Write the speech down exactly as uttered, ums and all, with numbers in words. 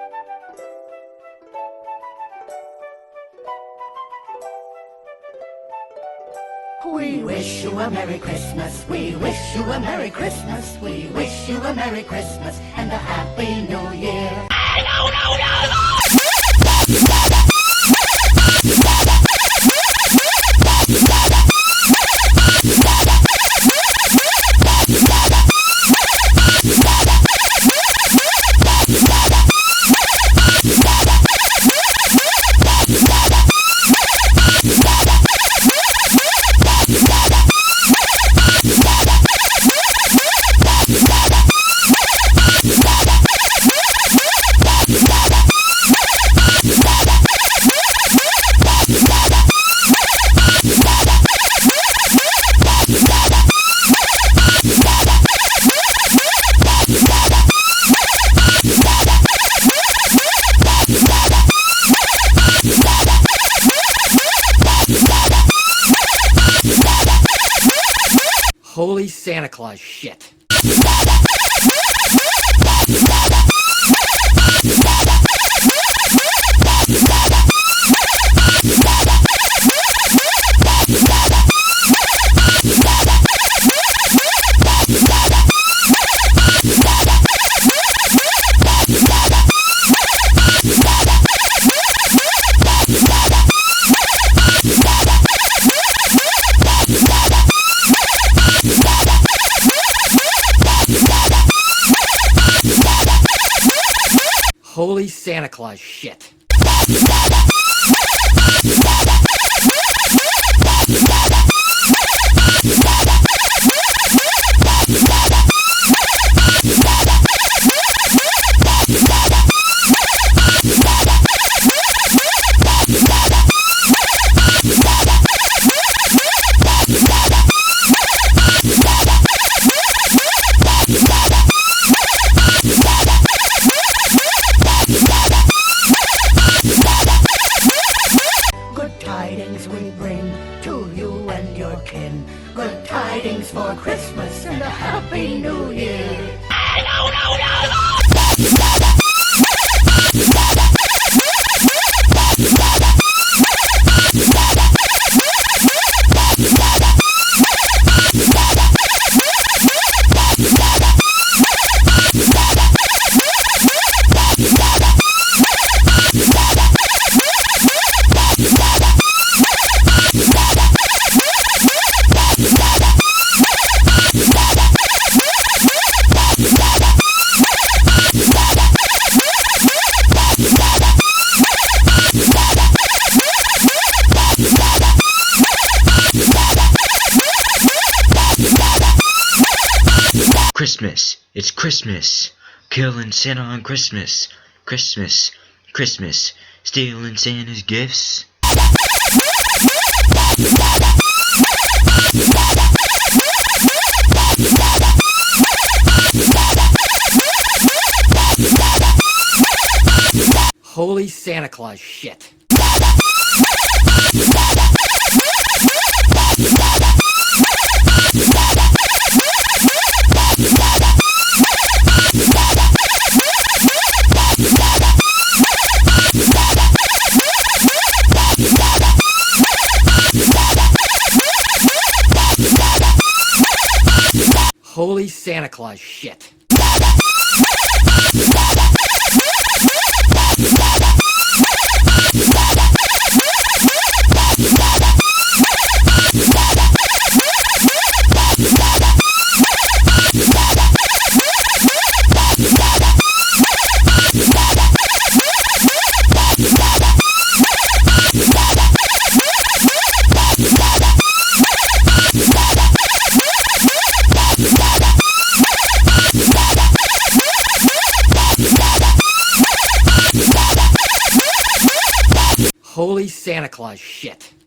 We wish you a Merry Christmas, we wish you a Merry Christmas, we wish you a Merry Christmas and a Happy New Year. No, no, no, no! Holy Santa Claus shit. Holy Santa Claus shit. We bring to you and your kin good tidings for Christmas and a Happy New Year. No, no, no, no! Christmas, it's Christmas, killing Santa on Christmas, Christmas, Christmas, stealing Santa's gifts. Holy Santa Claus shit. Holy Santa Claus shit. Holy Santa Claus shit.